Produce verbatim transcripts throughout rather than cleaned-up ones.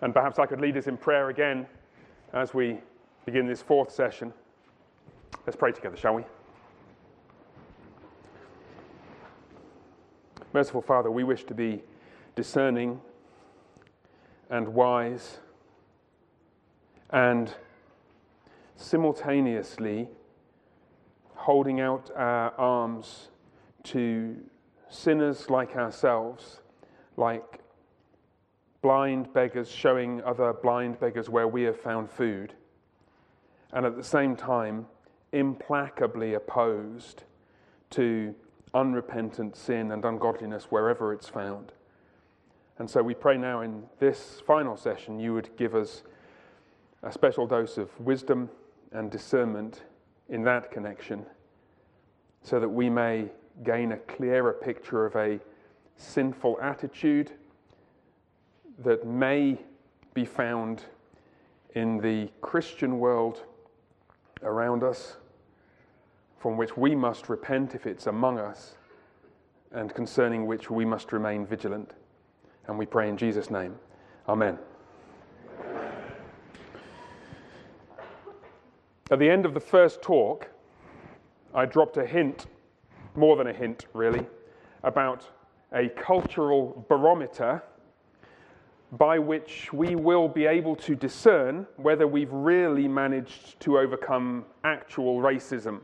And perhaps I could lead us in prayer again as we begin this fourth session. Let's pray together, shall we? Merciful Father, we wish to be discerning and wise and simultaneously holding out our arms to sinners like ourselves, like blind beggars showing other blind beggars where we have found food, and at the same time implacably opposed to unrepentant sin and ungodliness wherever it's found. And so we pray now in this final session you would give us a special dose of wisdom and discernment in that connection, so that we may gain a clearer picture of a sinful attitude that may be found in the Christian world around us, from which we must repent if it's among us, and concerning which we must remain vigilant. And we pray in Jesus' name. Amen. At the end of the first talk, I dropped a hint, more than a hint really, about a cultural barometer by which we will be able to discern whether we've really managed to overcome actual racism.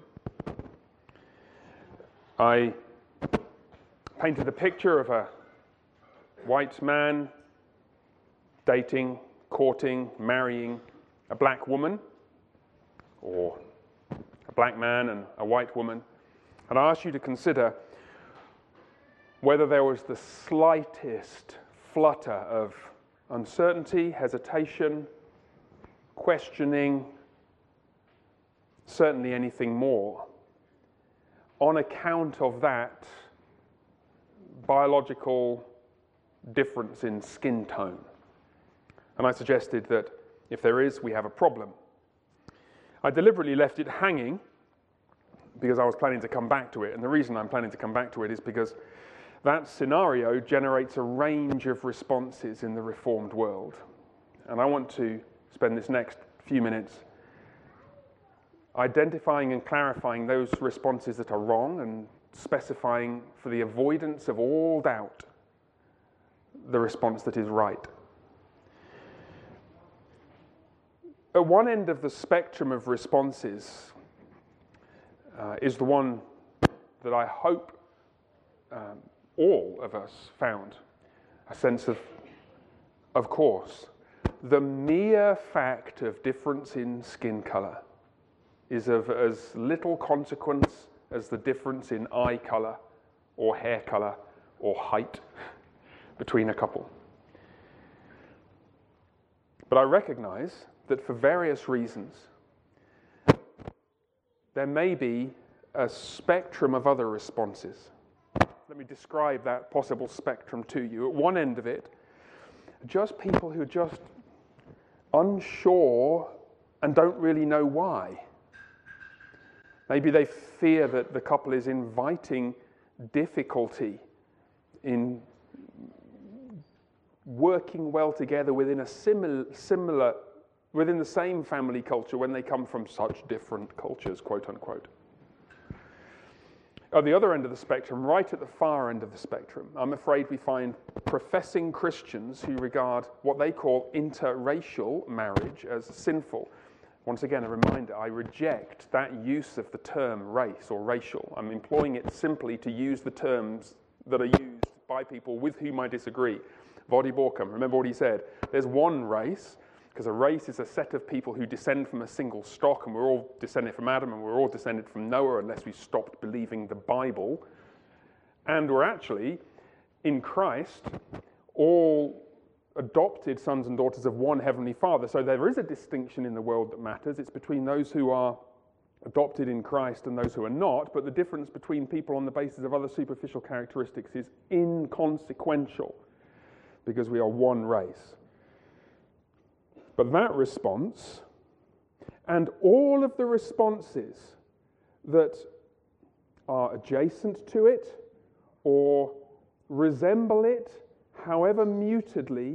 I painted the picture of a white man dating, courting, marrying a black woman, or a black man and a white woman, and I asked you to consider whether there was the slightest flutter of uncertainty, hesitation, questioning, certainly anything more, on account of that biological difference in skin tone. And I suggested that if there is, we have a problem. I deliberately left it hanging because I was planning to come back to it. And the reason I'm planning to come back to it is because that scenario generates a range of responses in the Reformed world. And I want to spend this next few minutes identifying and clarifying those responses that are wrong and specifying, for the avoidance of all doubt, the response that is right. At one end of the spectrum of responses uh, is the one that I hope um, all of us found, a sense of, of course, the mere fact of difference in skin color is of as little consequence as the difference in eye color or hair color or height between a couple. But I recognize that for various reasons, there may be a spectrum of other responses. Let me describe that possible spectrum to you. At one end of it, just people who are just unsure and don't really know why. Maybe they fear that the couple is inviting difficulty in working well together within a similar, similar, within the same family culture when they come from such different cultures, quote unquote. At the other end of the spectrum, right at the far end of the spectrum, I'm afraid we find professing Christians who regard what they call interracial marriage as sinful. Once again, a reminder, I reject that use of the term race or racial. I'm employing it simply to use the terms that are used by people with whom I disagree. Voddie Baucham, remember what he said? There's one race, because a race is a set of people who descend from a single stock, and we're all descended from Adam, and we're all descended from Noah, unless we stopped believing the Bible. And we're actually, in Christ, all adopted sons and daughters of one heavenly Father. So there is a distinction in the world that matters. It's between those who are adopted in Christ and those who are not, but the difference between people on the basis of other superficial characteristics is inconsequential, because we are one race. But that response, and all of the responses that are adjacent to it or resemble it, however mutedly,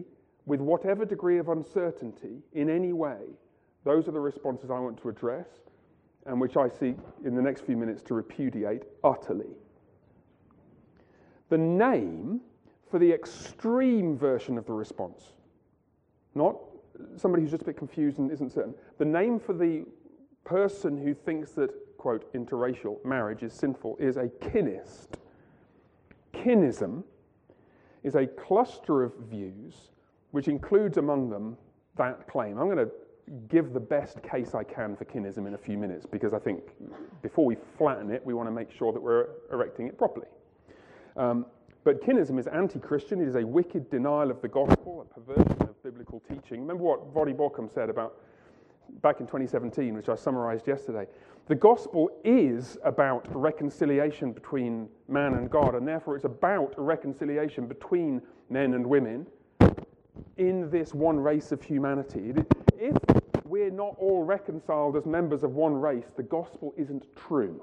with whatever degree of uncertainty in any way, those are the responses I want to address and which I seek in the next few minutes to repudiate utterly. The name for the extreme version of the response, not somebody who's just a bit confused and isn't certain, the name for the person who thinks that, quote, interracial marriage is sinful is a kinist. Kinism is a cluster of views which includes among them that claim. I'm going to give the best case I can for kinism in a few minutes because I think before we flatten it, we want to make sure that we're erecting it properly. Um, but kinism is anti-Christian. It is a wicked denial of the gospel, a perversion of biblical teaching. Remember what Voddie Baucham said about back in twenty seventeen, which I summarized yesterday. The gospel is about reconciliation between man and God, and therefore it's about reconciliation between men and women in this one race of humanity. If we're not all reconciled as members of one race, the gospel isn't true.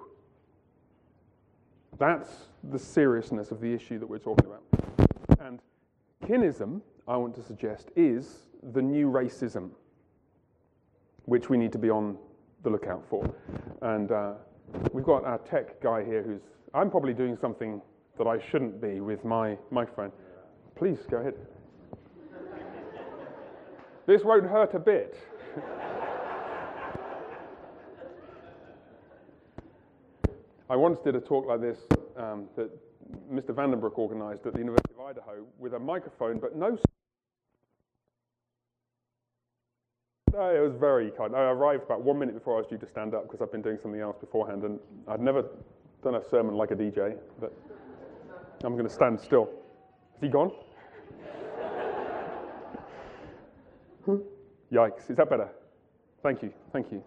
That's the seriousness of the issue that we're talking about. And kinism, I want to suggest, is the new racism, which we need to be on the lookout for. And uh, we've got our tech guy here who's, I'm probably doing something that I shouldn't be with my microphone. Please, go ahead. This won't hurt a bit. I once did a talk like this um, that Mister Vandenbroek organised at the University of Idaho with a microphone, but no... No, it was very kind. I arrived about one minute before I was due to stand up because I've been doing something else beforehand, and I'd never done a sermon like a D J, but I'm going to stand still. Is he gone? Yikes. Is that better? Thank you. Thank you.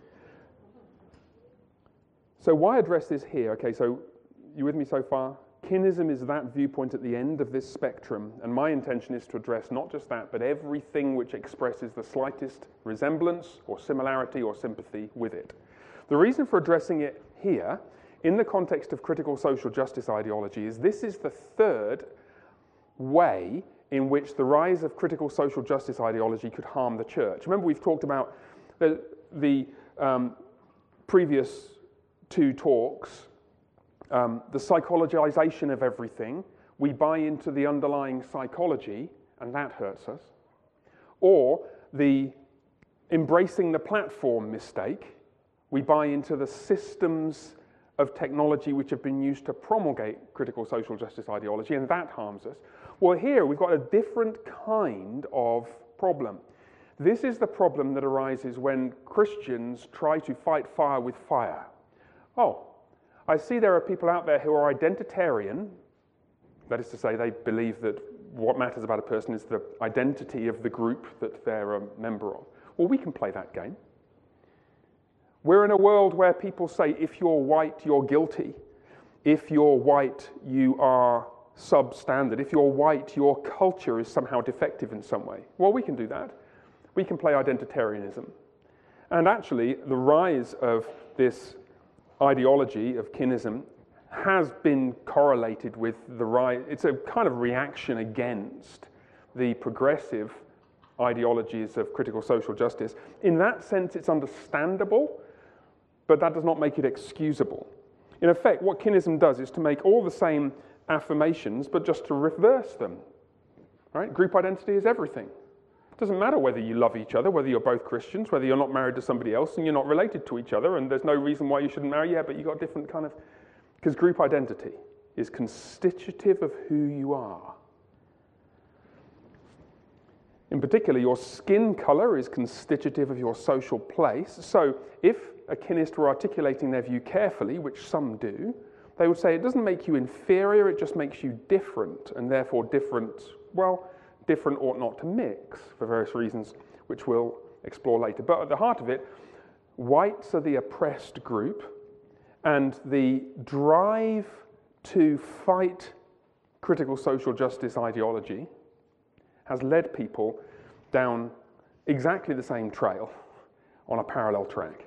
So why address this here? Okay, so you with me so far? Kinism is that viewpoint at the end of this spectrum, and my intention is to address not just that, but everything which expresses the slightest resemblance or similarity or sympathy with it. The reason for addressing it here, in the context of critical social justice ideology, is this is the third way in which the rise of critical social justice ideology could harm the church. Remember, we've talked about the, the um, previous two talks, um, the psychologization of everything. We buy into the underlying psychology, and that hurts us. Or the embracing the platform mistake. We buy into the systems of technology which have been used to promulgate critical social justice ideology, and that harms us. Well, here we've got a different kind of problem. This is the problem that arises when Christians try to fight fire with fire. Oh, I see there are people out there who are identitarian. That is to say, they believe that what matters about a person is the identity of the group that they're a member of. Well, we can play that game. We're in a world where people say, if you're white, you're guilty. If you're white, you are substandard. If you're white, your culture is somehow defective in some way. Well, we can do that. We can play identitarianism. And actually, the rise of this ideology of kinism has been correlated with the rise. It's a kind of reaction against the progressive ideologies of critical social justice. In that sense, it's understandable, but that does not make it excusable. In effect, what kinism does is to make all the same affirmations, but just to reverse them. Right? Group identity is everything. It doesn't matter whether you love each other, whether you're both Christians, whether you're not married to somebody else and you're not related to each other, and there's no reason why you shouldn't marry, yeah, but you've got different kind of... Because group identity is constitutive of who you are. In particular, your skin color is constitutive of your social place. So if a kinist were articulating their view carefully, which some do, they would say it doesn't make you inferior, it just makes you different, and therefore different, well, different ought not to mix for various reasons, which we'll explore later. But at the heart of it, whites are the oppressed group, and the drive to fight critical social justice ideology has led people down exactly the same trail on a parallel track.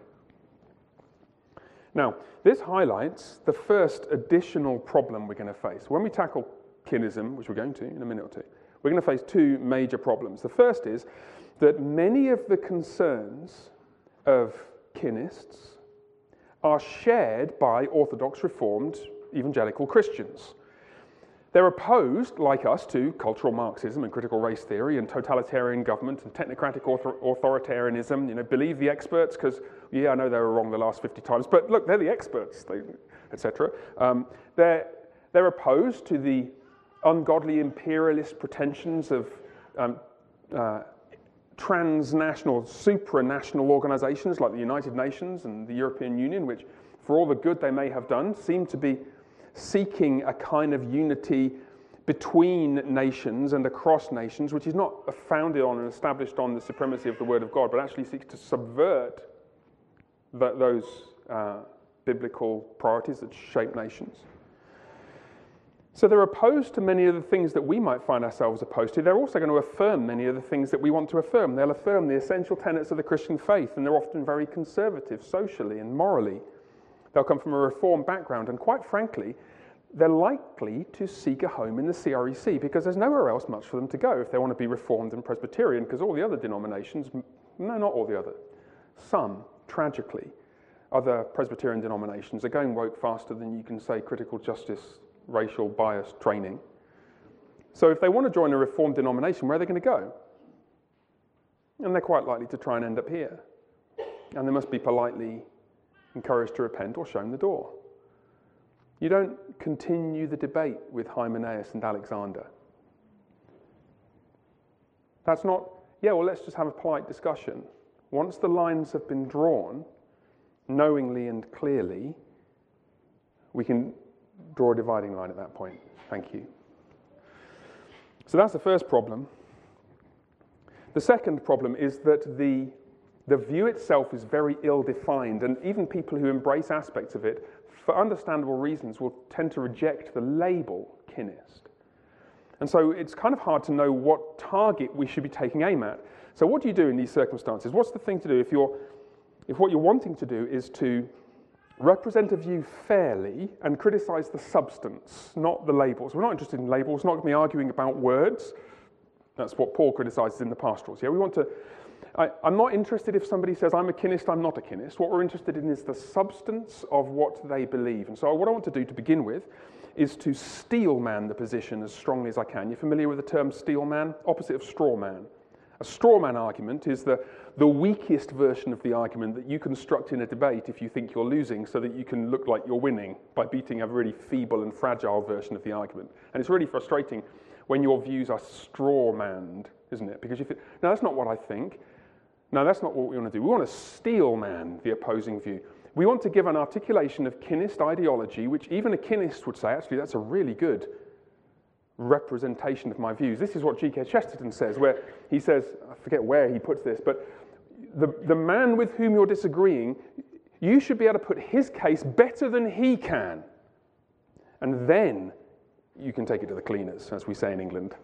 Now, this highlights the first additional problem we're going to face. When we tackle kinism, which we're going to in a minute or two, we're going to face two major problems. The first is that many of the concerns of Kinists are shared by Orthodox Reformed evangelical Christians. They're opposed, like us, to cultural Marxism and critical race theory and totalitarian government and technocratic author- authoritarianism. You know, believe the experts because, yeah, I know they were wrong the last fifty times, but look, they're the experts, et cetera. Um, they're, they're opposed to the ungodly imperialist pretensions of um, uh, transnational, supranational organizations like the United Nations and the European Union, which, for all the good they may have done, seem to be seeking a kind of unity between nations and across nations, which is not founded on and established on the supremacy of the Word of God, but actually seeks to subvert the, those uh, biblical priorities that shape nations. So they're opposed to many of the things that we might find ourselves opposed to. They're also going to affirm many of the things that we want to affirm. They'll affirm the essential tenets of the Christian faith, and they're often very conservative socially and morally. They'll come from a Reformed background, and quite frankly, they're likely to seek a home in the C R E C because there's nowhere else much for them to go if they want to be Reformed and Presbyterian, because all the other denominations, no, not all the other, some, tragically, other Presbyterian denominations are going woke faster than you can say critical justice, racial bias training. So if they want to join a Reformed denomination, where are they going to go? And they're quite likely to try and end up here. And they must be politely encouraged to repent or shown the door. You don't continue the debate with Hymenaeus and Alexander. That's not, yeah, well, let's just have a polite discussion. Once the lines have been drawn, knowingly and clearly, we can draw a dividing line at that point. Thank you. So that's the first problem. The second problem is that the The view itself is very ill-defined, and even people who embrace aspects of it, for understandable reasons, will tend to reject the label Kinist. And so it's kind of hard to know what target we should be taking aim at. So what do you do in these circumstances? What's the thing to do if you're, if what you're wanting to do is to represent a view fairly and criticize the substance, not the labels? We're not interested in labels, not going to be arguing about words. That's what Paul criticizes in the pastorals. Yeah, we want to... I, I'm not interested if somebody says, I'm a Kinist, I'm not a Kinist. What we're interested in is the substance of what they believe. And so what I want to do to begin with is to steel man the position as strongly as I can. You're familiar with the term steel man? Opposite of straw man. A straw man argument is the, the weakest version of the argument that you construct in a debate if you think you're losing so that you can look like you're winning by beating a really feeble and fragile version of the argument. And it's really frustrating when your views are straw-manned, isn't it? Because you think, no, that's not what I think. No, that's not what we want to do. We want to steel man the opposing view. We want to give an articulation of Kinist ideology, which even a Kinist would say, actually, that's a really good representation of my views. This is what G K Chesterton says, where he says, I forget where he puts this, but the, the man with whom you're disagreeing, you should be able to put his case better than he can. And then you can take it to the cleaners, as we say in England.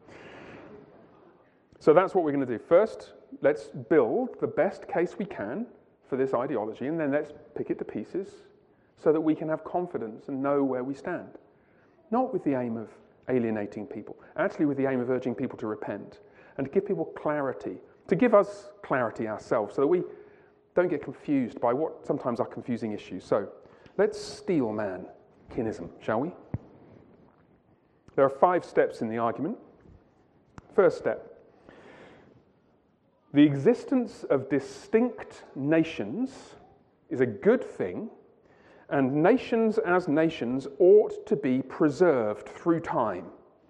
So that's what we're going to do. First, let's build the best case we can for this ideology, and then let's pick it to pieces so that we can have confidence and know where we stand. Not with the aim of alienating people, actually with the aim of urging people to repent and to give people clarity, to give us clarity ourselves so that we don't get confused by what sometimes are confusing issues. So let's steel man kinism, shall we? There are five steps in the argument. First step. The existence of distinct nations is a good thing, and nations as nations ought to be preserved through time.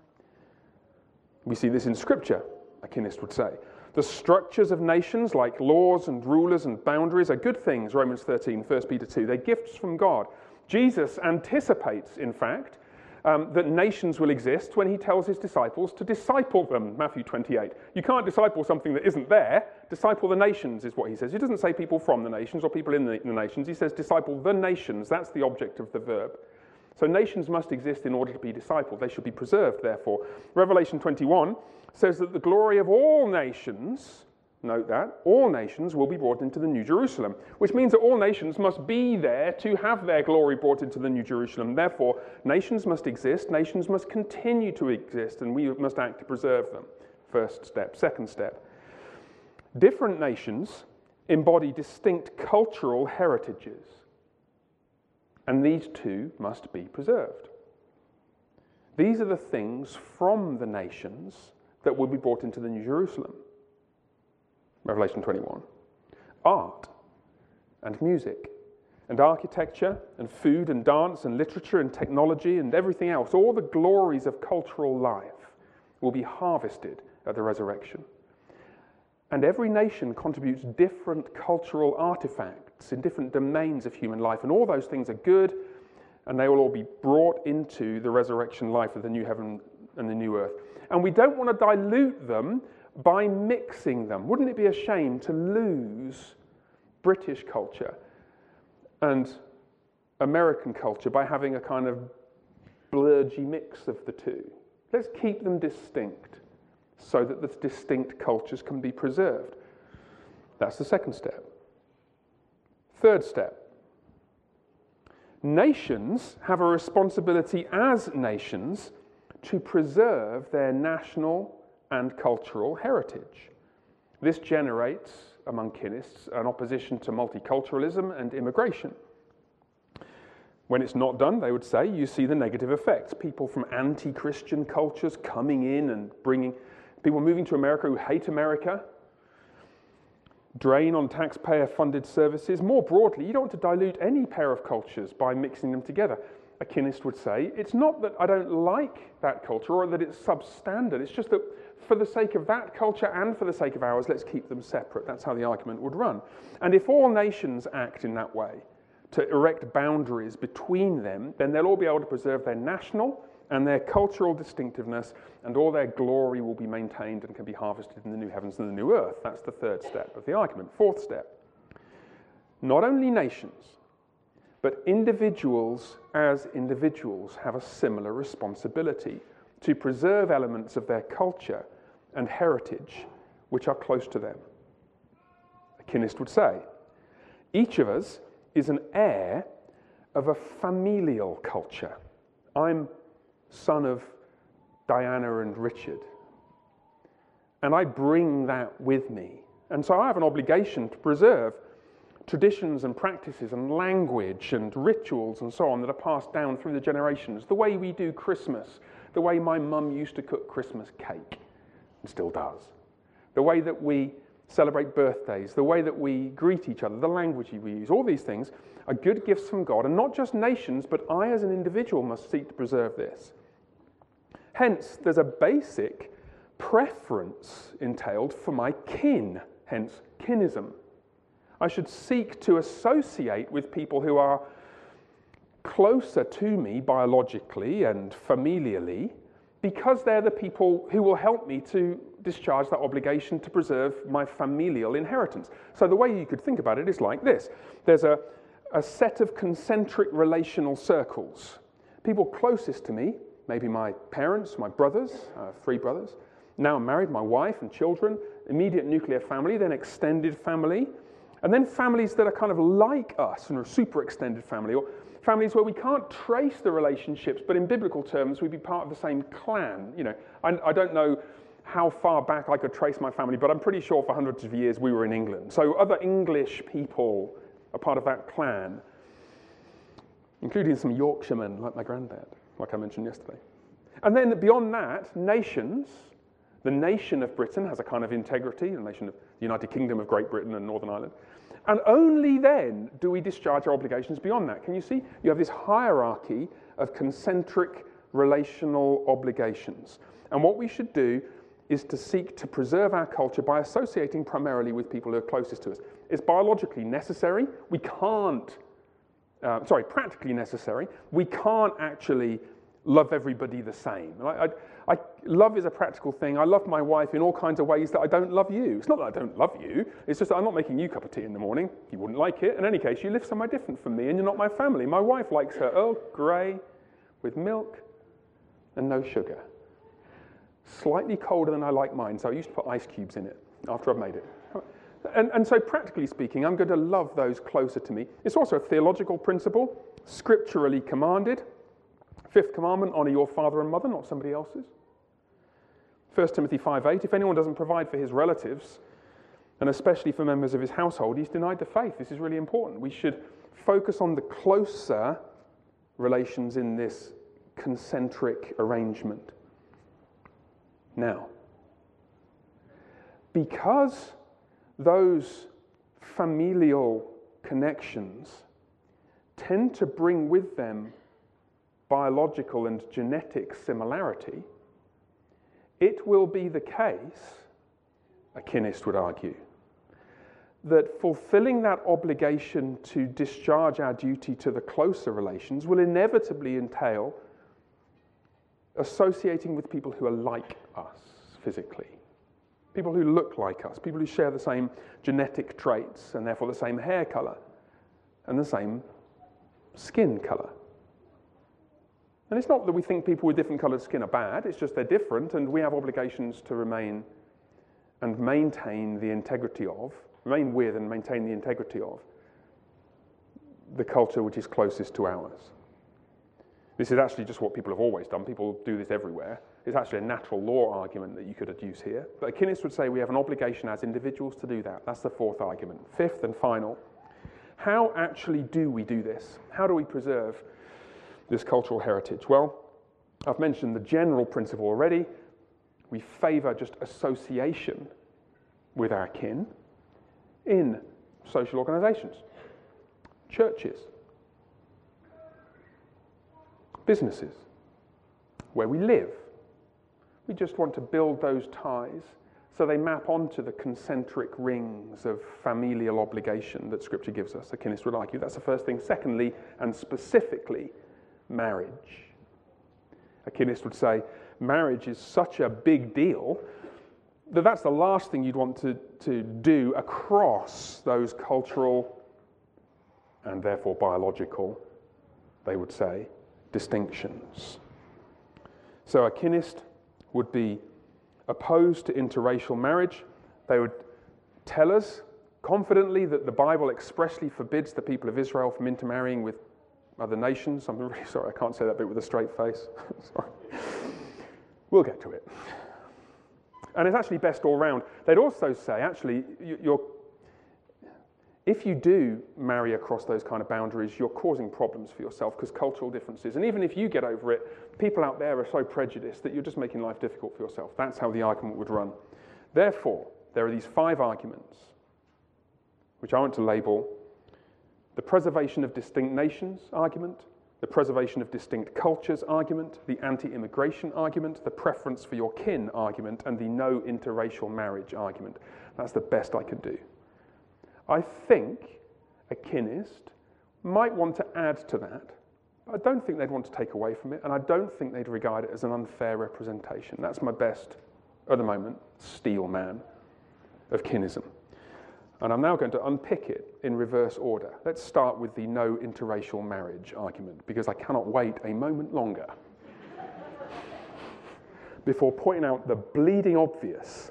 We see this in Scripture, a Kinist would say. The structures of nations, like laws and rulers and boundaries, are good things, Romans thirteen, First Peter two. They're gifts from God. Jesus anticipates, in fact, Um, that nations will exist when he tells his disciples to disciple them, Matthew twenty-eight. You can't disciple something that isn't there. Disciple the nations is what he says. He doesn't say people from the nations or people in the, in the nations. He says disciple the nations. That's the object of the verb. So nations must exist in order to be discipled. They should be preserved, therefore. Revelation twenty-one says that the glory of all nations note that, all nations will be brought into the New Jerusalem, which means that all nations must be there to have their glory brought into the New Jerusalem. Therefore, nations must exist, nations must continue to exist, and we must act to preserve them. First step. Second step. Different nations embody distinct cultural heritages, and these too must be preserved. These are the things from the nations that will be brought into the New Jerusalem. Revelation twenty-one. Art and music and architecture and food and dance and literature and technology and everything else, all the glories of cultural life will be harvested at the resurrection. And every nation contributes different cultural artifacts in different domains of human life, and all those things are good, and they will all be brought into the resurrection life of the new heaven and the new earth. And we don't want to dilute them by mixing them. Wouldn't it be a shame to lose British culture and American culture by having a kind of blurgy mix of the two? Let's keep them distinct so that the distinct cultures can be preserved. That's the second step. Third step. Nations have a responsibility as nations to preserve their national and cultural heritage. This generates, among Kinists, an opposition to multiculturalism and immigration. When it's not done, they would say, you see the negative effects. People from anti-Christian cultures coming in and bringing, people moving to America who hate America, drain on taxpayer-funded services. More broadly, you don't want to dilute any pair of cultures by mixing them together. A Kinist would say, it's not that I don't like that culture or that it's substandard, it's just that for the sake of that culture and for the sake of ours, let's keep them separate. That's how the argument would run. And if all nations act in that way, to erect boundaries between them, then they'll all be able to preserve their national and their cultural distinctiveness, and all their glory will be maintained and can be harvested in the new heavens and the new earth. That's the third step of the argument. Fourth step. Not only nations, but individuals as individuals have a similar responsibility to preserve elements of their culture and heritage which are close to them. A Kinist would say, each of us is an heir of a familial culture. I'm son of Diana and Richard, and I bring that with me. And so I have an obligation to preserve traditions and practices and language and rituals and so on that are passed down through the generations. The way we do Christmas, the way my mum used to cook Christmas cake, and still does. The way that we celebrate birthdays, the way that we greet each other, the language we use, all these things are good gifts from God, and not just nations, but I as an individual must seek to preserve this. Hence, there's a basic preference entailed for my kin, hence kinism. I should seek to associate with people who are closer to me biologically and familially, because they're the people who will help me to discharge that obligation to preserve my familial inheritance. So the way you could think about it is like this. There's a, a set of concentric relational circles. People closest to me, maybe my parents, my brothers, uh, three brothers. Now I'm married, my wife and children, immediate nuclear family, then extended family, and then families that are kind of like us and are super extended family, or families where we can't trace the relationships, but in biblical terms, we'd be part of the same clan. You know, I, I don't know how far back I could trace my family, but I'm pretty sure for hundreds of years we were in England. So other English people are part of that clan, including some Yorkshiremen like my granddad, like I mentioned yesterday. And then beyond that, nations. The nation of Britain has a kind of integrity, the nation of the United Kingdom of Great Britain and Northern Ireland. And only then do we discharge our obligations beyond that. Can you see? You have this hierarchy of concentric relational obligations. And what we should do is to seek to preserve our culture by associating primarily with people who are closest to us. It's biologically necessary. We can't, uh, sorry, practically necessary. We can't actually love everybody the same. I, I, I, love is a practical thing. I love my wife in all kinds of ways that I don't love you. It's not that I don't love you. It's just that I'm not making you a cup of tea in the morning. You wouldn't like it. In any case, you live somewhere different from me and you're not my family. My wife likes her Earl Grey with milk and no sugar. Slightly colder than I like mine, so I used to put ice cubes in it after I've made it. And, and so practically speaking, I'm going to love those closer to me. It's also a theological principle, scripturally commanded. Fifth commandment, honour your father and mother, not somebody else's. First Timothy five eight, if anyone doesn't provide for his relatives, and especially for members of his household, he's denied the faith. This is really important. We should focus on the closer relations in this concentric arrangement. Now, because those familial connections tend to bring with them biological and genetic similarity, it will be the case, a kinist would argue, that fulfilling that obligation to discharge our duty to the closer relations will inevitably entail associating with people who are like us physically, people who look like us, people who share the same genetic traits and therefore the same hair color and the same skin color. And it's not that we think people with different colored skin are bad, it's just they're different and we have obligations to remain and maintain the integrity of, remain with and maintain the integrity of the culture which is closest to ours. This is actually just what people have always done. People do this everywhere. It's actually a natural law argument that you could adduce here. But a kinist would say we have an obligation as individuals to do that. That's the fourth argument. Fifth and final, how actually do we do this? How do we preserve this cultural heritage? Well, I've mentioned the general principle already. We favour just association with our kin in social organisations, churches, businesses, where we live. We just want to build those ties so they map onto the concentric rings of familial obligation that Scripture gives us. A kinist would argue that's the first thing. Secondly, and specifically, marriage. A kinist would say marriage is such a big deal that that's the last thing you'd want to, to do across those cultural and therefore biological, they would say, distinctions. So a kinist would be opposed to interracial marriage. They would tell us confidently that the Bible expressly forbids the people of Israel from intermarrying with other nations. I'm really sorry, I can't say that bit with a straight face. Sorry. We'll get to it. And it's actually best all round. They'd also say, actually, you're, if you do marry across those kind of boundaries, you're causing problems for yourself because cultural differences. And even if you get over it, people out there are so prejudiced that you're just making life difficult for yourself. That's how the argument would run. Therefore, there are these five arguments, which I want to label the preservation of distinct nations argument, the preservation of distinct cultures argument, the anti-immigration argument, the preference for your kin argument, and the no interracial marriage argument. That's the best I could do. I think a kinist might want to add to that. I don't think they'd want to take away from it, and I don't think they'd regard it as an unfair representation. That's my best, at the moment, steel man of kinism. And I'm now going to unpick it in reverse order. Let's start with the no interracial marriage argument, because I cannot wait a moment longer before pointing out the bleeding obvious.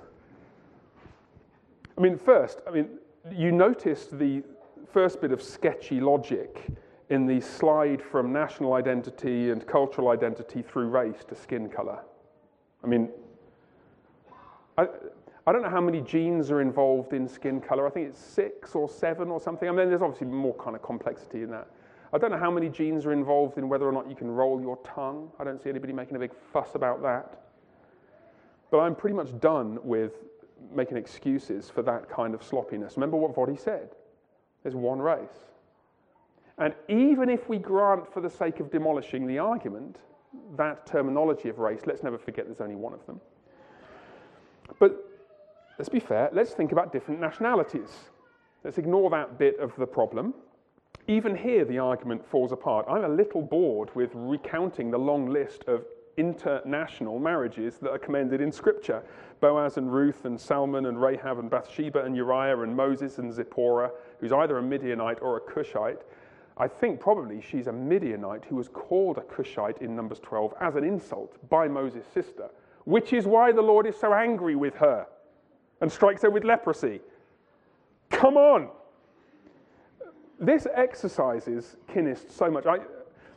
I mean, first, I mean, you noticed the first bit of sketchy logic in the slide from national identity and cultural identity through race to skin colour. I mean, I, I don't know how many genes are involved in skin colour. I think it's six or seven or something. I mean, there's obviously more kind of complexity in that. I don't know how many genes are involved in whether or not you can roll your tongue. I don't see anybody making a big fuss about that. But I'm pretty much done with making excuses for that kind of sloppiness. Remember what Voddy said. There's one race. And even if we grant, for the sake of demolishing the argument, that terminology of race, let's never forget there's only one of them. But let's be fair, let's think about different nationalities. Let's ignore that bit of the problem. Even here, the argument falls apart. I'm a little bored with recounting the long list of international marriages that are commended in Scripture. Boaz and Ruth and Salmon and Rahab and Bathsheba and Uriah and Moses and Zipporah, who's either a Midianite or a Cushite. I think probably she's a Midianite who was called a Cushite in Numbers twelve as an insult by Moses' sister which is why the Lord is so angry with her and strikes her with leprosy. Come on! This exercises Kinnists so much. I,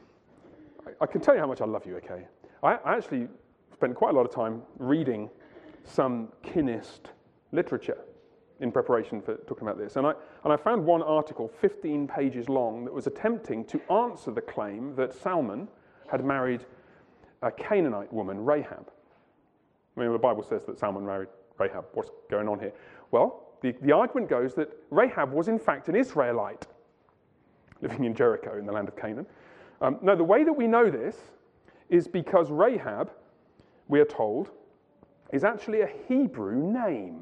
I can tell you how much I love you, okay? I, I actually spent quite a lot of time reading some Kinnist literature in preparation for talking about this. And I, and I found one article, fifteen pages long, that was attempting to answer the claim that Salmon had married a Canaanite woman, Rahab. I mean, the Bible says that Salmon married Rahab. What's going on here? Well, the, the argument goes that Rahab was in fact an Israelite living in Jericho in the land of Canaan. Um, no, the way that we know this is because Rahab, we are told, is actually a Hebrew name.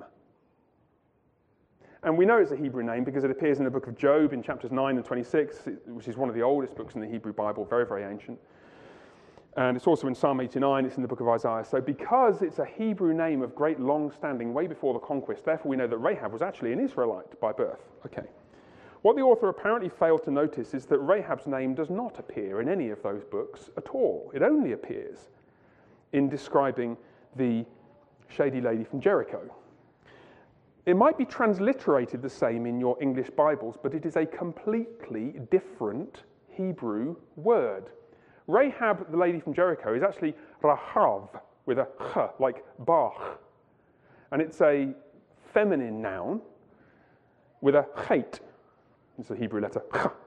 And we know it's a Hebrew name because it appears in the book of Job in chapters nine and twenty-six, which is one of the oldest books in the Hebrew Bible, very, very ancient. And it's also in Psalm eighty-nine, it's in the book of Isaiah. So because it's a Hebrew name of great long-standing, way before the conquest, therefore we know that Rahab was actually an Israelite by birth. Okay. What the author apparently failed to notice is that Rahab's name does not appear in any of those books at all. It only appears in describing the shady lady from Jericho. It might be transliterated the same in your English Bibles, but it is a completely different Hebrew word. Rahab, the lady from Jericho, is actually Rahav, with a ch, like Bach. And it's a feminine noun with a chet. It's a Hebrew letter.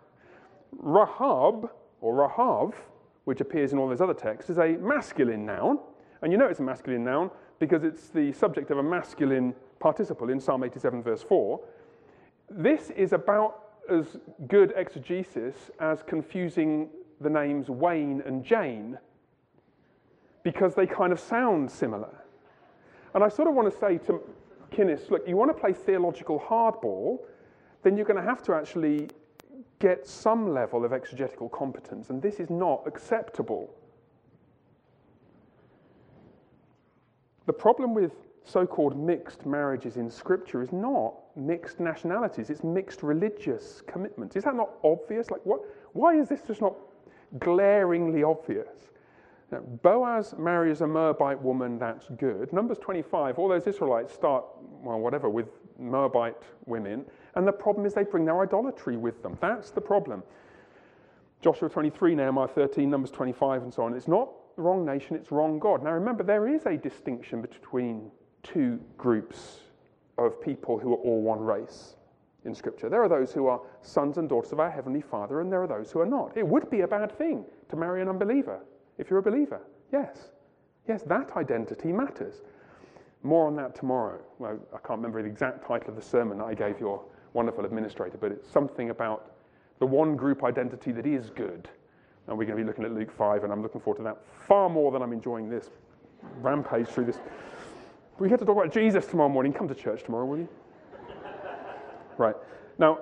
Rahab, or Rahav, which appears in all those other texts, is a masculine noun. And you know it's a masculine noun because it's the subject of a masculine participle in Psalm eighty-seven, verse four. This is about as good exegesis as confusing the names Wayne and Jane because they kind of sound similar. And I sort of want to say to Kinnists, look, you want to play theological hardball, then you're going to have to actually get some level of exegetical competence, and this is not acceptable. The problem with so-called mixed marriages in Scripture is not mixed nationalities, it's mixed religious commitments. Is that not obvious? Like, what? Why is this just not glaringly obvious? Now, Boaz marries a Moabite woman, that's good. Numbers twenty-five, all those Israelites start, well, whatever, with Moabite women, and the problem is they bring their idolatry with them. That's the problem. Joshua twenty-three, Nehemiah thirteen, Numbers twenty-five, and so on. It's not the wrong nation, it's wrong God. Now remember, there is a distinction between two groups of people who are all one race in Scripture. There are those who are sons and daughters of our Heavenly Father, and there are those who are not. It would be a bad thing to marry an unbeliever if you're a believer. Yes. Yes, that identity matters. More on that tomorrow. Well, I can't remember the exact title of the sermon that I gave your wonderful administrator, but it's something about the one group identity that is good. And we're going to be looking at Luke five, and I'm looking forward to that far more than I'm enjoying this rampage through this. We get to talk about Jesus tomorrow morning. Come to church tomorrow, will you? Right. Now,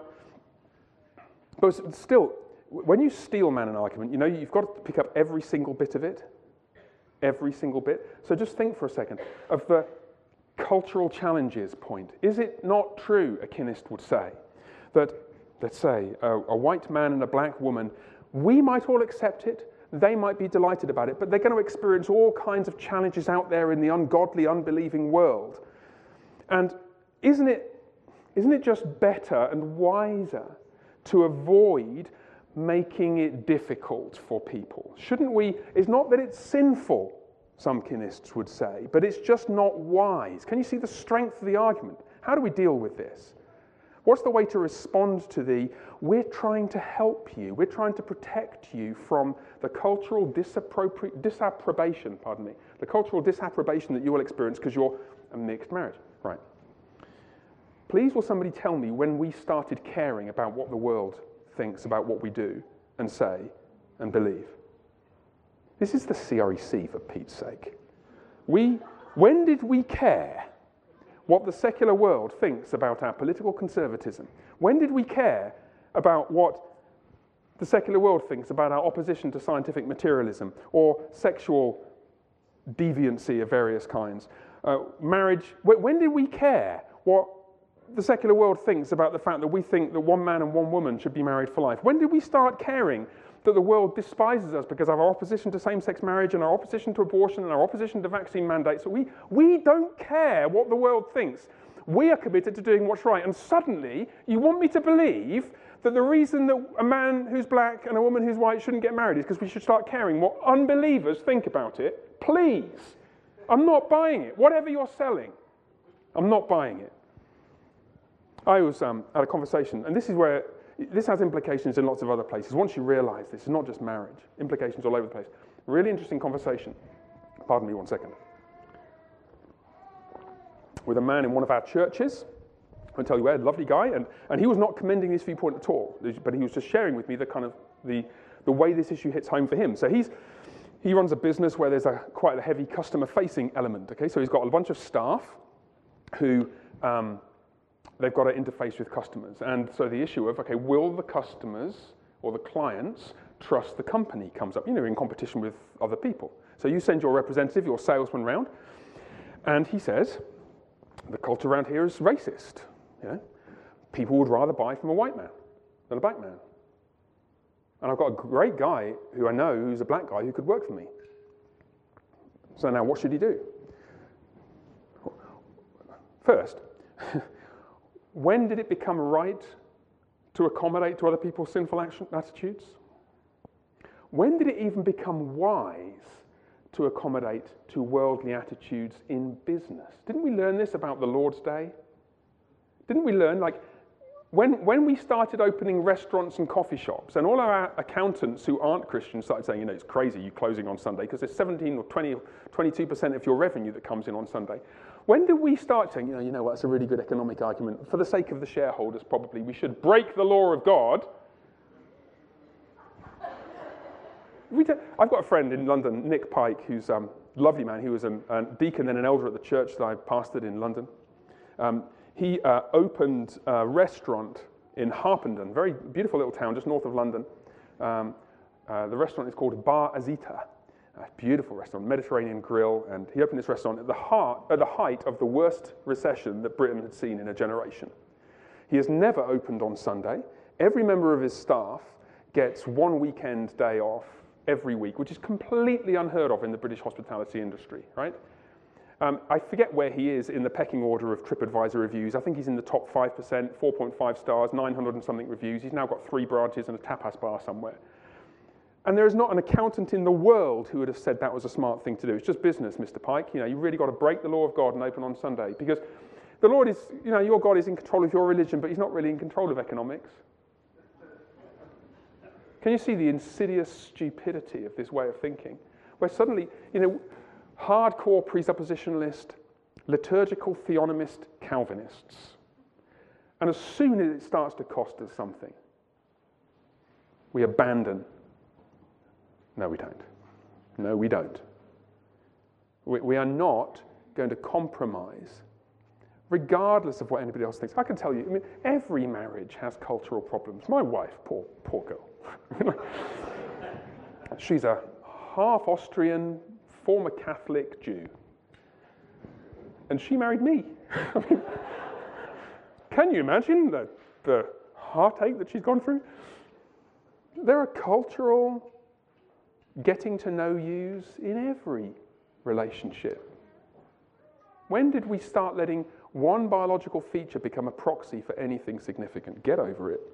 but still, when you steel man an argument, you know, you've got to pick up every single bit of it. Every single bit. So just think for a second of the cultural challenges point. Is it not true, a Kinnist would say, that, let's say, a, a white man and a black woman, we might all accept it, they might be delighted about it, but they're going to experience all kinds of challenges out there in the ungodly, unbelieving world. And isn't it, isn't it just better and wiser to avoid making it difficult for people? Shouldn't we? It's not that it's sinful, some Kinnists would say, but it's just not wise. Can you see the strength of the argument? How do we deal with this? What's the way to respond to the, we're trying to help you, we're trying to protect you from the cultural disappropri- disapprobation, pardon me, the cultural disapprobation that you will experience because you're a mixed marriage. Right. Please will somebody tell me when we started caring about what the world thinks about what we do and say and believe? This is the C R E C, for Pete's sake. We, when did we care what the secular world thinks about our political conservatism? When did we care about what the secular world thinks about our opposition to scientific materialism or sexual deviancy of various kinds? Uh, marriage, when did we care what the secular world thinks about the fact that we think that one man and one woman should be married for life? When did we start caring that the world despises us because of our opposition to same-sex marriage and our opposition to abortion and our opposition to vaccine mandates? So we, we don't care what the world thinks. We are committed to doing what's right. And suddenly, you want me to believe that the reason that a man who's black and a woman who's white shouldn't get married is because we should start caring what unbelievers think about it? Please. I'm not buying it. Whatever you're selling, I'm not buying it. I was um, at a conversation, and this is where, this has implications in lots of other places. Once you realize this, it's not just marriage, implications all over the place. Really interesting conversation, pardon me one second, with a man in one of our churches. I'll tell you where, lovely guy, and, and he was not commending this viewpoint at all, but he was just sharing with me the kind of, the, the way this issue hits home for him. So he's, he runs a business where there's a quite a heavy customer-facing element, okay? So he's got a bunch of staff who, um, they've got to interface with customers. And so the issue of, okay, will the customers or the clients trust the company comes up. You know, in competition with other people. So you send your representative, your salesman round, and he says, the culture around here is racist. You know, people would rather buy from a white man than a black man. And I've got a great guy who I know who's a black guy who could work for me. So now what should he do? First, when did it become right to accommodate to other people's sinful action, attitudes? When did it even become wise to accommodate to worldly attitudes in business? Didn't we learn this about the Lord's Day? Didn't we learn, like, when, when we started opening restaurants and coffee shops, and all our accountants who aren't Christians started saying, you know, it's crazy you closing on Sunday, because there's seventeen or twenty or twenty-two percent of your revenue that comes in on Sunday. When did we start saying, you know, you know what, that's a really good economic argument. For the sake of the shareholders, probably, we should break the law of God. We do, I've got a friend in London, Nick Pike, who's a um, lovely man. He was a, a deacon and an elder at the church that I pastored in London. Um, he uh, opened a restaurant in Harpenden, very beautiful little town just north of London. Um, uh, the restaurant is called Bar Azita. A beautiful restaurant, Mediterranean grill, and he opened this restaurant at the, heart, at the height of the worst recession that Britain had seen in a generation. He has never opened on Sunday. Every member of his staff gets one weekend day off every week, which is completely unheard of in the British hospitality industry, right? Um, I forget where he is in the pecking order of TripAdvisor reviews. I think he's in the top five percent, four point five stars, nine hundred and something reviews. He's now got three branches and a tapas bar somewhere. And there is not an accountant in the world who would have said that was a smart thing to do. It's just business, Mister Pike. You know, you've really got to break the law of God and open on Sunday, because the Lord is, you know, your God is in control of your religion, but he's not really in control of economics. Can you see the insidious stupidity of this way of thinking? Where suddenly, you know, hardcore presuppositionalist, liturgical theonomist Calvinists, and as soon as it starts to cost us something, we abandon. No, we don't. No, we don't. We, we are not going to compromise, regardless of what anybody else thinks. I can tell you, I mean, every marriage has cultural problems. My wife, poor, poor girl. She's a half Austrian, former Catholic Jew. And she married me. I mean, can you imagine the, the heartache that she's gone through? There are cultural getting to know yous in every relationship. When did we start letting one biological feature become a proxy for anything significant? Get over it.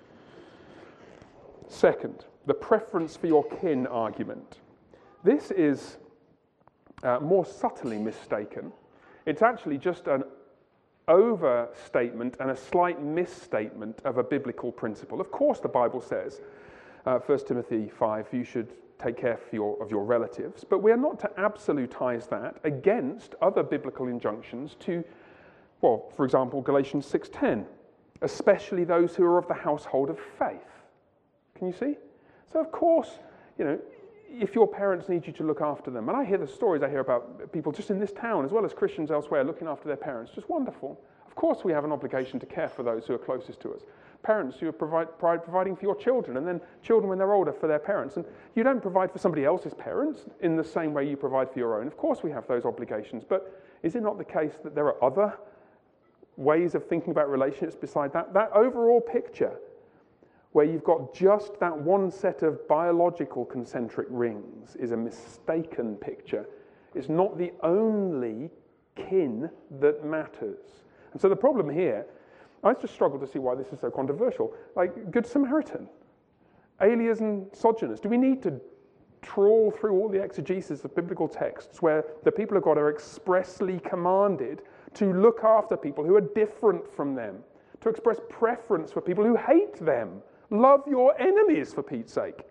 Second, the preference for your kin argument. This is uh, more subtly mistaken. It's actually just an overstatement and a slight misstatement of a biblical principle. Of course, the Bible says, uh, First Timothy five, you should take care for your, of your relatives, but we are not to absolutize that against other biblical injunctions to, well, for example, Galatians six ten, especially those who are of the household of faith. Can you see? So of course, you know, if your parents need you to look after them, and I hear the stories I hear about people just in this town as well as Christians elsewhere looking after their parents, just wonderful. Of course we have an obligation to care for those who are closest to us. Parents who are provide, providing for your children, and then children when they're older for their parents. And you don't provide for somebody else's parents in the same way you provide for your own. Of course we have those obligations, but is it not the case that there are other ways of thinking about relationships beside that, that overall picture where you've got just that one set of biological concentric rings is a mistaken picture. It's not the only kin that matters. And so the problem here, I just struggle to see why this is so controversial. Like Good Samaritan, alias and sojourners. Do we need to trawl through all the exegesis of biblical texts where the people of God are expressly commanded to look after people who are different from them, to express preference for people who hate them? Love your enemies, for Pete's sake.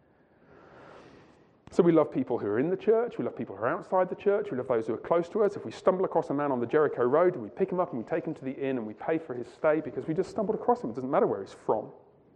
So we love people who are in the church, we love people who are outside the church, we love those who are close to us. If we stumble across a man on the Jericho Road, we pick him up and we take him to the inn and we pay for his stay because we just stumbled across him. It doesn't matter where he's from.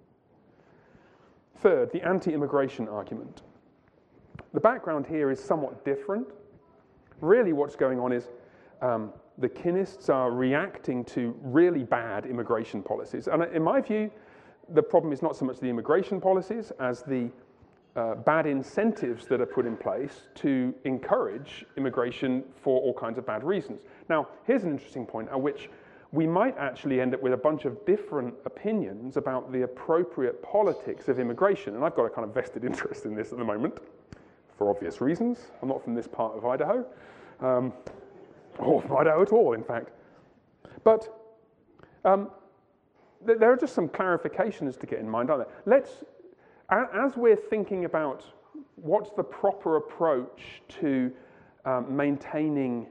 Third, the anti-immigration argument. The background here is somewhat different. Really what's going on is um, the kinists are reacting to really bad immigration policies. And in my view, the problem is not so much the immigration policies as the uh, bad incentives that are put in place to encourage immigration for all kinds of bad reasons. Now, here's an interesting point at which we might actually end up with a bunch of different opinions about the appropriate politics of immigration. And I've got a kind of vested interest in this at the moment, for obvious reasons. I'm not from this part of Idaho, um, or from Idaho at all, in fact. But um, th- there are just some clarifications to get in mind, aren't there? Let's, a- as we're thinking about what's the proper approach to um, maintaining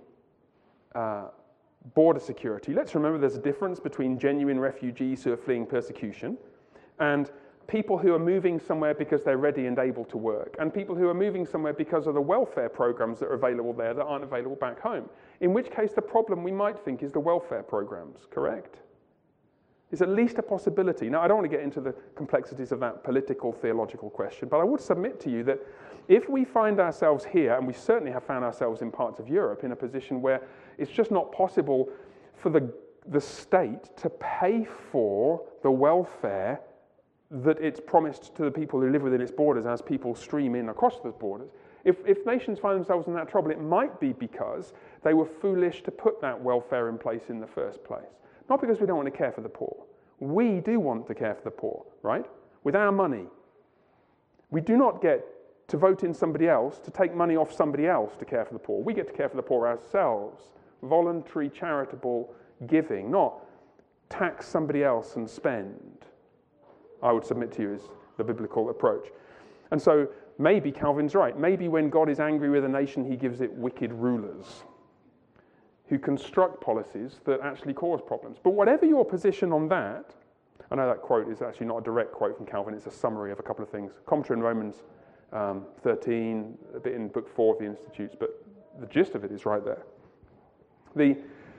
uh, border security, let's remember there's a difference between genuine refugees who are fleeing persecution and people who are moving somewhere because they're ready and able to work, and people who are moving somewhere because of the welfare programs that are available there that aren't available back home. In which case the problem we might think is the welfare programs, correct? It's at least a possibility. Now, I don't want to get into the complexities of that political, theological question, but I would submit to you that if we find ourselves here, and we certainly have found ourselves in parts of Europe, in a position where it's just not possible for the, the state to pay for the welfare that it's promised to the people who live within its borders as people stream in across those borders. If, if nations find themselves in that trouble, it might be because they were foolish to put that welfare in place in the first place. Not because we don't want to care for the poor. We do want to care for the poor, right? With our money. We do not get to vote in somebody else to take money off somebody else to care for the poor. We get to care for the poor ourselves. Voluntary, charitable giving, not tax somebody else and spend, I would submit to you is the biblical approach. And so maybe Calvin's right. Maybe when God is angry with a nation, he gives it wicked rulers who construct policies that actually cause problems. But whatever your position on that, I know that quote is actually not a direct quote from Calvin, it's a summary of a couple of things. Commentary in Romans um, thirteen, a bit in book four of the Institutes, but the gist of it is right there. The,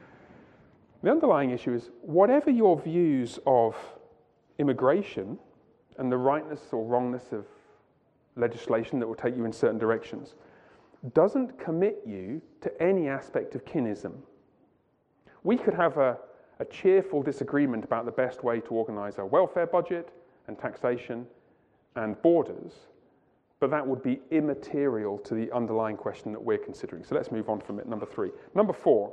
the underlying issue is whatever your views of immigration and the rightness or wrongness of legislation that will take you in certain directions doesn't commit you to any aspect of kinism. We could have a, a cheerful disagreement about the best way to organise our welfare budget and taxation and borders, but that would be immaterial to the underlying question that we're considering. So let's move on from it. Number three. Number four.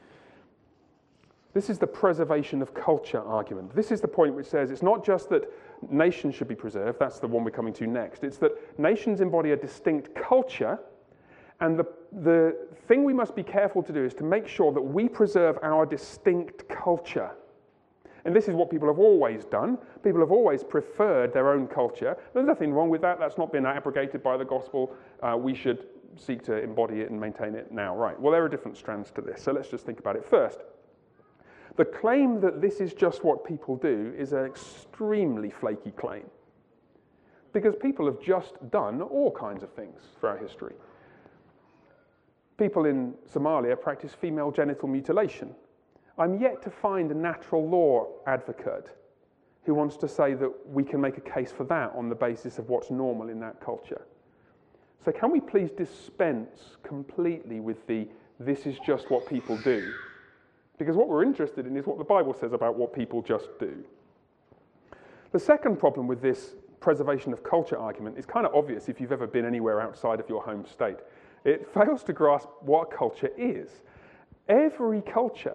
This is the preservation of culture argument. This is the point which says it's not just that nations should be preserved, that's the one we're coming to next. It's that nations embody a distinct culture, and the, the thing we must be careful to do is to make sure that we preserve our distinct culture. And this is what people have always done. People have always preferred their own culture. There's nothing wrong with that. That's not been abrogated by the gospel. Uh, we should seek to embody it and maintain it now. Right, well, there are different strands to this, so let's just think about it first. The claim that this is just what people do is an extremely flaky claim, because people have just done all kinds of things for our history. People in Somalia practice female genital mutilation. I'm yet to find a natural law advocate who wants to say that we can make a case for that on the basis of what's normal in that culture. So can we please dispense completely with the this is just what people do? Because what we're interested in is what the Bible says about what people just do. The second problem with this preservation of culture argument is kind of obvious if you've ever been anywhere outside of your home state. It fails to grasp what culture is. Every culture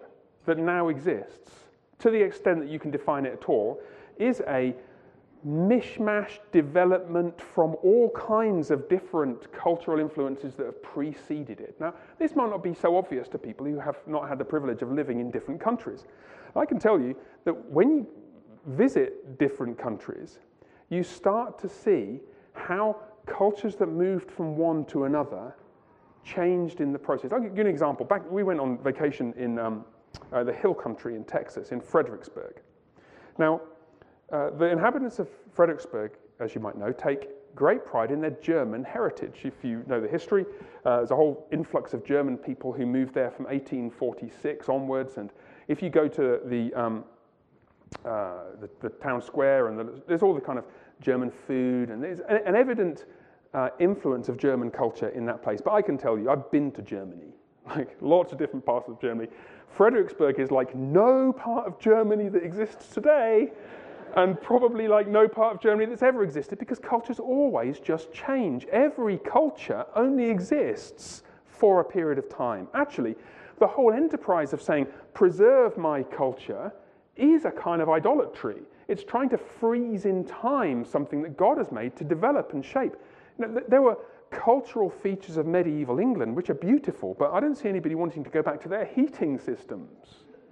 that now exists, to the extent that you can define it at all, is a mishmash development from all kinds of different cultural influences that have preceded it. Now, this might not be so obvious to people who have not had the privilege of living in different countries. I can tell you that when you visit different countries, you start to see how cultures that moved from one to another changed in the process. I'll give you an example. Back, we went on vacation in um, uh, the hill country in Texas, in Fredericksburg. Now, uh, the inhabitants of Fredericksburg, as you might know, take great pride in their German heritage. If you know the history, uh, there's a whole influx of German people who moved there from eighteen forty-six onwards, and if you go to the um, uh, the, the town square, and the, there's all the kind of German food, and there's an, an evident uh, influence of German culture in that place. But I can tell you, I've been to Germany, like lots of different parts of Germany. Fredericksburg is like no part of Germany that exists today, and probably like no part of Germany that's ever existed, because cultures always just change. Every culture only exists for a period of time. Actually, the whole enterprise of saying, preserve my culture, is a kind of idolatry. It's trying to freeze in time something that God has made to develop and shape. You know, there were cultural features of medieval England which are beautiful, but I don't see anybody wanting to go back to their heating systems.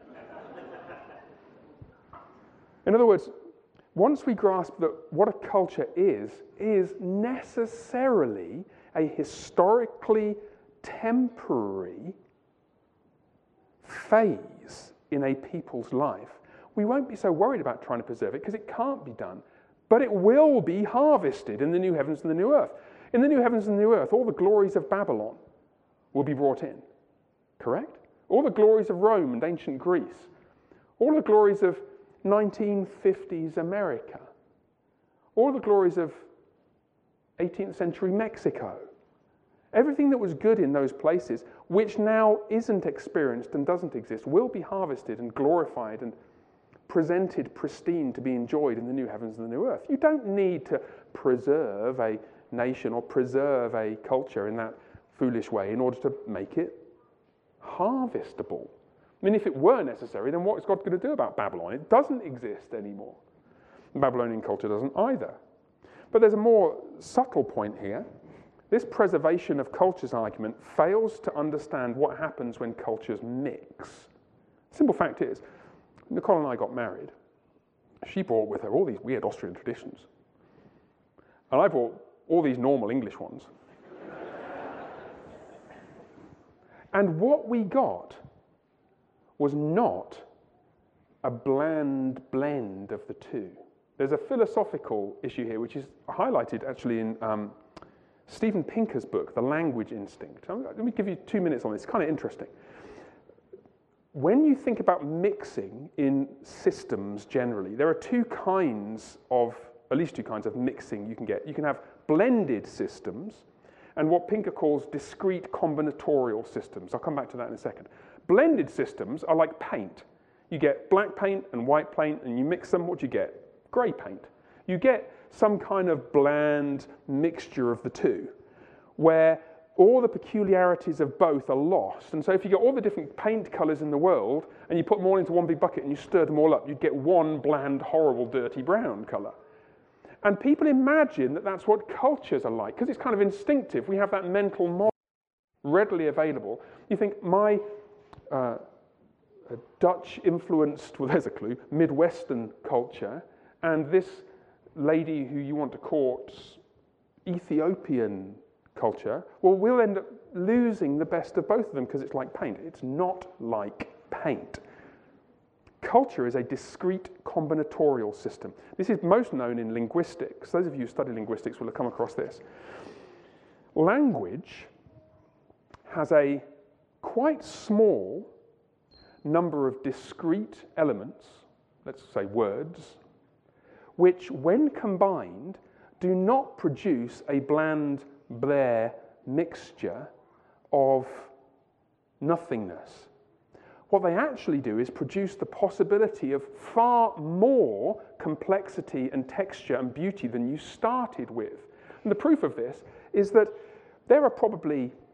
In other words, once we grasp that what a culture is, is necessarily a historically temporary phase in a people's life, we won't be so worried about trying to preserve it, because it can't be done. But it will be harvested in the new heavens and the new earth. In the new heavens and the new earth, all the glories of Babylon will be brought in. Correct? All the glories of Rome and ancient Greece. All the glories of nineteen fifties America. All the glories of eighteenth century Mexico. Everything that was good in those places, which now isn't experienced and doesn't exist, will be harvested and glorified and presented pristine to be enjoyed in the new heavens and the new earth. You don't need to preserve a nation or preserve a culture in that foolish way in order to make it harvestable. I mean, if it were necessary, then what is God going to do about Babylon? It doesn't exist anymore. The Babylonian culture doesn't either. But there's a more subtle point here. This preservation of cultures argument fails to understand what happens when cultures mix. The simple fact is, Nicole and I got married. She brought with her all these weird Austrian traditions. And I brought all these normal English ones. And what we got was not a bland blend of the two. There's a philosophical issue here, which is highlighted actually in um, Steven Pinker's book, The Language Instinct. Let me give you two minutes on this. It's kind of interesting. When you think about mixing in systems generally, there are two kinds of, at least two kinds of mixing you can get. You can have blended systems and what Pinker calls discrete combinatorial systems. I'll come back to that in a second. Blended systems are like paint. You get black paint and white paint, and you mix them, what do you get? Grey paint. You get some kind of bland mixture of the two, where all the peculiarities of both are lost. And so if you get all the different paint colours in the world, and you put them all into one big bucket and you stir them all up, you'd get one bland, horrible, dirty brown colour. And people imagine that that's what cultures are like, because it's kind of instinctive. We have that mental model readily available. You think, my uh, Dutch-influenced, well, there's a clue, Midwestern culture, and this lady who you want to court, Ethiopian culture, well, we'll end up losing the best of both of them because it's like paint. It's not like paint. Culture is a discrete combinatorial system. This is most known in linguistics. Those of you who study linguistics will have come across this. Language has a quite small number of discrete elements, let's say words, which when combined do not produce a bland, bare mixture of nothingness. What they actually do is produce the possibility of far more complexity and texture and beauty than you started with. And the proof of this is that there are probably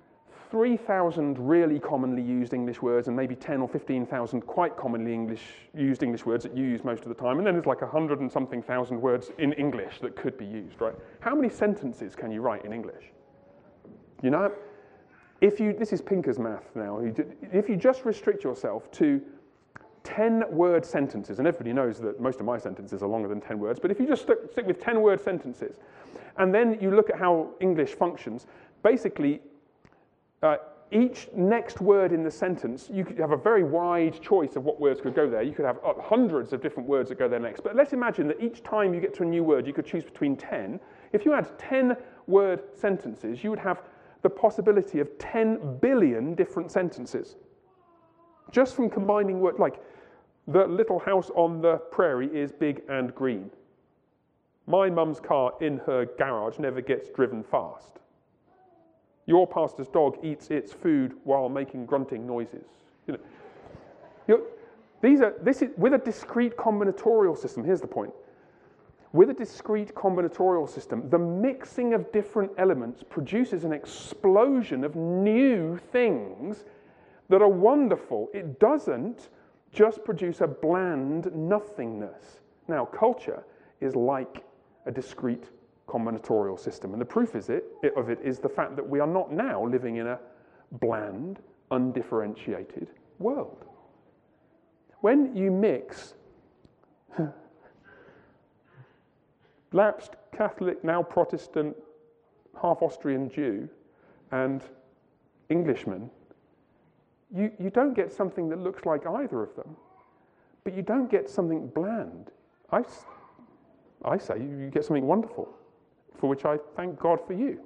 three thousand really commonly used English words and maybe ten or fifteen thousand quite commonly English used English words that you use most of the time, and then there's like a hundred and something thousand words in English that could be used, right? How many sentences can you write in English? You know, if you, this is Pinker's math now, if you just restrict yourself to ten word sentences, and everybody knows that most of my sentences are longer than ten words, but if you just stick, stick with ten word sentences, and then you look at how English functions, basically, uh, each next word in the sentence, you could have a very wide choice of what words could go there. You could have uh, hundreds of different words that go there next. But let's imagine that each time you get to a new word, you could choose between ten. If you had ten word sentences, you would have the possibility of ten billion different sentences. Just from combining words, like, the little house on the prairie is big and green. My mum's car in her garage never gets driven fast. Your pastor's dog eats its food while making grunting noises. You know, you know, these are, this is, with a discrete combinatorial system, here's the point. With a discrete combinatorial system, the mixing of different elements produces an explosion of new things that are wonderful. It doesn't just produce a bland nothingness. Now, culture is like a discrete combinatorial system, and the proof is it, it, of it is the fact that we are not now living in a bland, undifferentiated world. When you mix lapsed Catholic, now Protestant, half Austrian Jew, and Englishman, you, you don't get something that looks like either of them, but you don't get something bland. I, I say you get something wonderful, for which I thank God for you.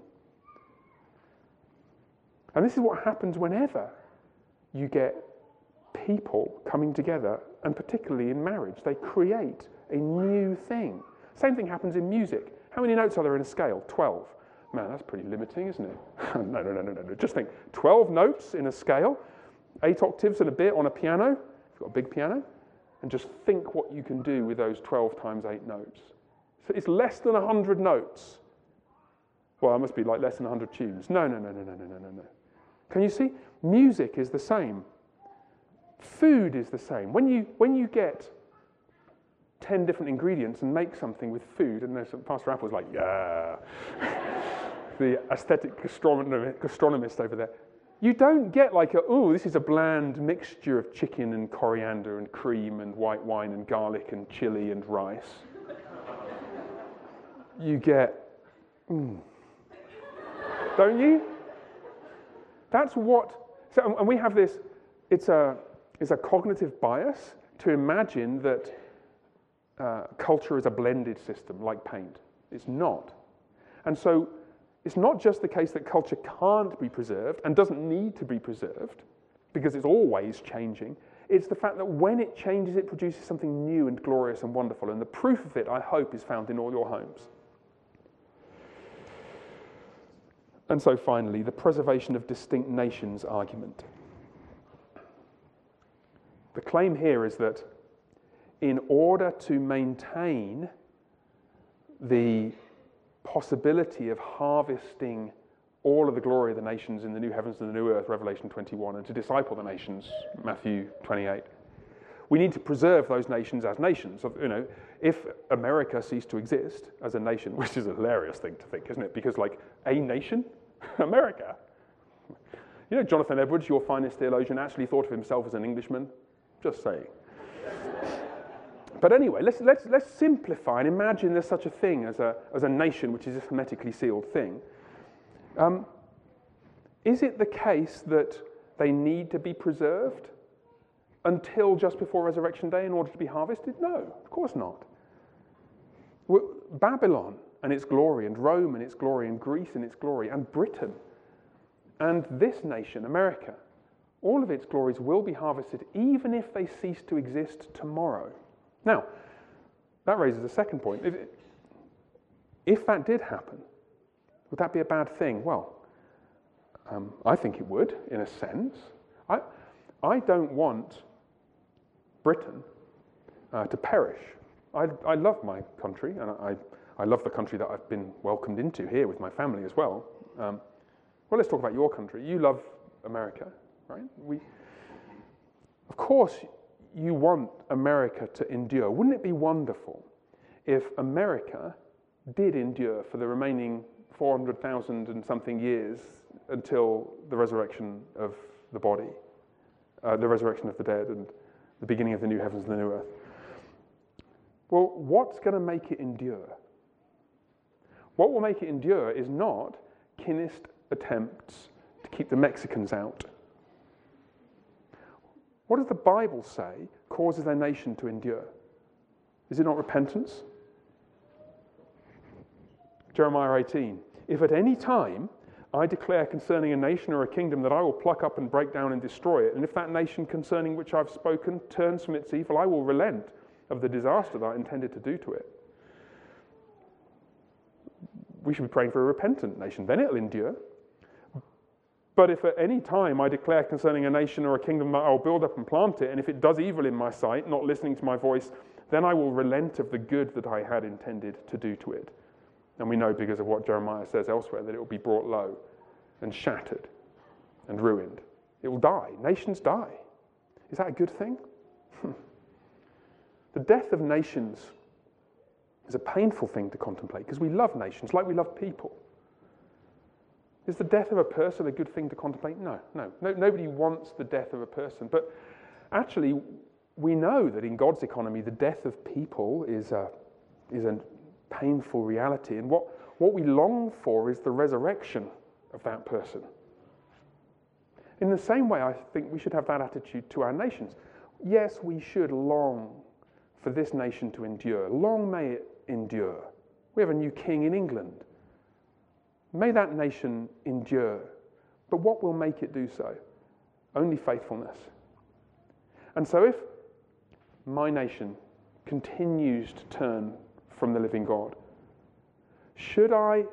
And this is what happens whenever you get people coming together, and particularly in marriage. They create a new thing. Same thing happens in music. How many notes are there in a scale? twelve. Man, that's pretty limiting, isn't it? no, no, no, no, no, no. Just think, twelve notes in a scale, eight octaves and a bit on a piano, if you've got a big piano, and just think what you can do with those twelve times eight notes. So it's less than one hundred notes. Well, it must be like less than one hundred tunes. No, no, no, no, no, no, no, no, no. Can you see? Music is the same. Food is the same. When you, when you get ten different ingredients and make something with food, and there's Pastor Apple's like, yeah, the aesthetic gastronom- gastronomist over there. You don't get like, a, oh, this is a bland mixture of chicken and coriander and cream and white wine and garlic and chili and rice. You get, mm, don't you? That's what, so, and we have this, it's a, it's a cognitive bias to imagine that uh, culture is a blended system like paint. It's not. And so it's not just the case that culture can't be preserved and doesn't need to be preserved because it's always changing. It's the fact that when it changes, it produces something new and glorious and wonderful. And the proof of it, I hope, is found in all your homes. And so finally, the preservation of distinct nations argument. The claim here is that in order to maintain the possibility of harvesting all of the glory of the nations in the new heavens and the new earth, Revelation twenty-one, and to disciple the nations, Matthew twenty-eight, we need to preserve those nations as nations. You know, if America ceased to exist as a nation, which is a hilarious thing to think, isn't it? Because, like, a nation? America? You know, Jonathan Edwards, your finest theologian, actually thought of himself as an Englishman. Just saying. But anyway, let's, let's, let's simplify and imagine there's such a thing as a, as a nation which is a hermetically sealed thing. Um, is it the case that they need to be preserved until just before Resurrection Day in order to be harvested? No, of course not. Babylon and its glory, and Rome and its glory, and Greece and its glory, and Britain, and this nation, America, all of its glories will be harvested even if they cease to exist tomorrow. Now, that raises a second point. If, if that did happen, would that be a bad thing? Well, um, I think it would, in a sense. I, I don't want Britain uh, to perish. I, I love my country, and I, I love the country that I've been welcomed into here with my family as well. Um, well, let's talk about your country. You love America, right? We, of course, you want America to endure. Wouldn't it be wonderful if America did endure for the remaining four hundred thousand and something years until the resurrection of the body, uh, the resurrection of the dead, and the beginning of the new heavens and the new earth? Well, what's going to make it endure? What will make it endure is not Kinist attempts to keep the Mexicans out. What does the Bible say causes a nation to endure? Is it not repentance? Jeremiah eighteen, if at any time I declare concerning a nation or a kingdom that I will pluck up and break down and destroy it, and if that nation concerning which I've spoken turns from its evil, I will relent of the disaster that I intended to do to it. We should be praying for a repentant nation, then it'll endure. But if at any time I declare concerning a nation or a kingdom that I will build up and plant it, and if it does evil in my sight, not listening to my voice, then I will relent of the good that I had intended to do to it. And we know, because of what Jeremiah says elsewhere, that it will be brought low and shattered and ruined. It will die. Nations die. Is that a good thing? The death of nations is a painful thing to contemplate, because we love nations like we love people. Is the death of a person a good thing to contemplate? No, no, no. Nobody wants the death of a person. But actually, we know that in God's economy, the death of people is a, is a painful reality. And what, what we long for is the resurrection of that person. In the same way, I think we should have that attitude to our nations. Yes, we should long for this nation to endure. Long may it endure. We have a new king in England. May that nation endure. But what will make it do so? Only faithfulness. And so if my nation continues to turn from the living God, should I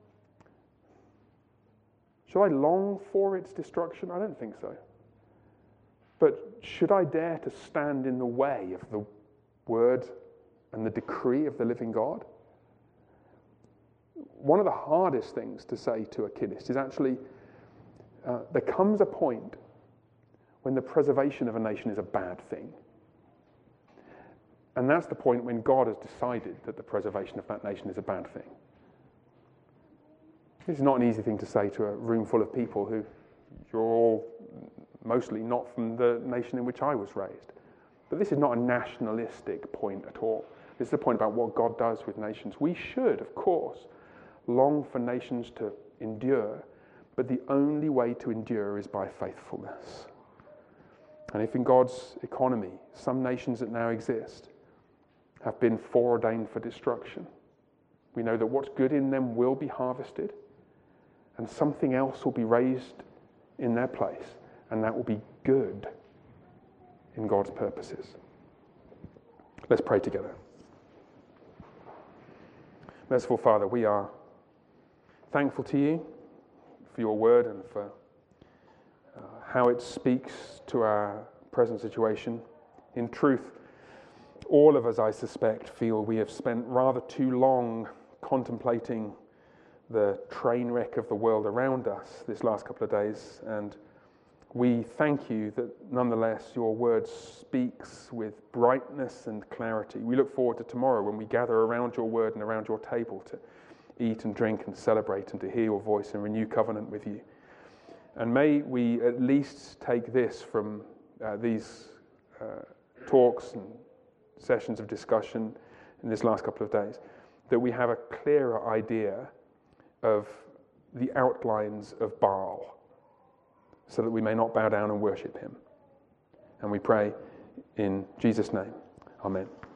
should I long for its destruction? I don't think so. But should I dare to stand in the way of the word and the decree of the living God? One of the hardest things to say to a Kinist is actually, uh, there comes a point when the preservation of a nation is a bad thing. And that's the point when God has decided that the preservation of that nation is a bad thing. This is not an easy thing to say to a room full of people who, you're all mostly not from the nation in which I was raised. But this is not a nationalistic point at all. This is a point about what God does with nations. We should, of course, long for nations to endure, but the only way to endure is by faithfulness. And if in God's economy, some nations that now exist have been foreordained for destruction, we know that what's good in them will be harvested, and something else will be raised in their place, and that will be good in God's purposes. Let's pray together. Merciful Father, we are thankful to you for your word and for uh, how it speaks to our present situation. In truth, all of us, I suspect, feel we have spent rather too long contemplating the train wreck of the world around us this last couple of days, and we thank you that nonetheless your word speaks with brightness and clarity. We look forward to tomorrow when we gather around your word and around your table to eat and drink and celebrate and to hear your voice and renew covenant with you. And may we at least take this from uh, these uh, talks and sessions of discussion in this last couple of days, that we have a clearer idea of the outlines of Baal, so that we may not bow down and worship him. And we pray in Jesus' name. Amen.